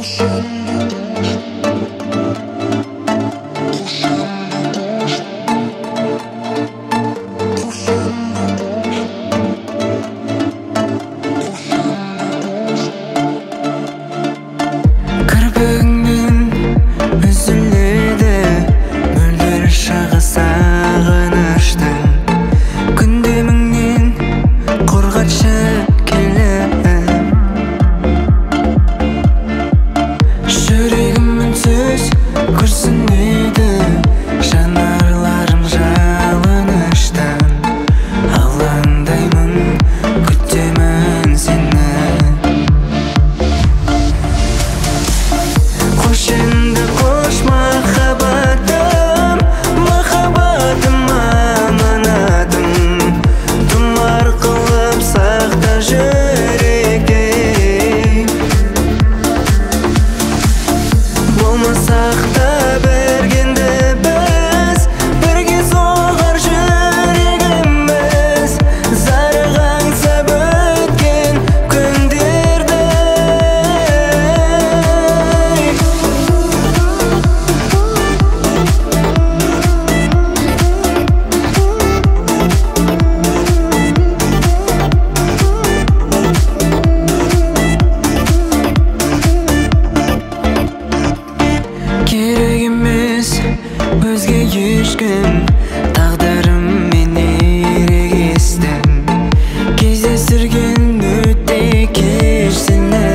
ешкім тағдырыммен ерегестім. Кездестірген өте кеш сені,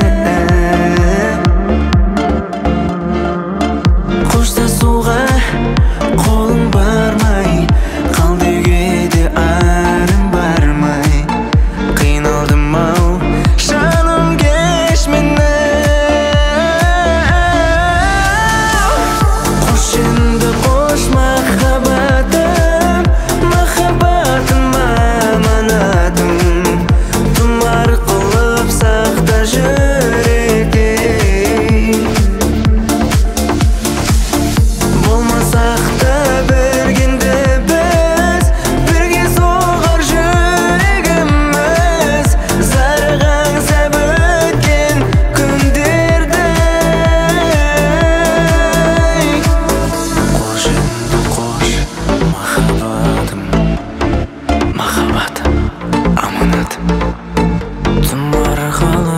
қоштасуға қолым бармай, қал деуге де арым бармай. Қиналдым ау жаным, кеш мені. Қош енді қош махаббатым, махаббатым аманатым. Тұмар қылып сақта жүректе, болмасақ та бергенде біз, бірге соғар жүрегіміз. Зарыға аңсап өткен күндерді. Қош енді қош махаббатым, махаббат аманатым. Тұмар қалып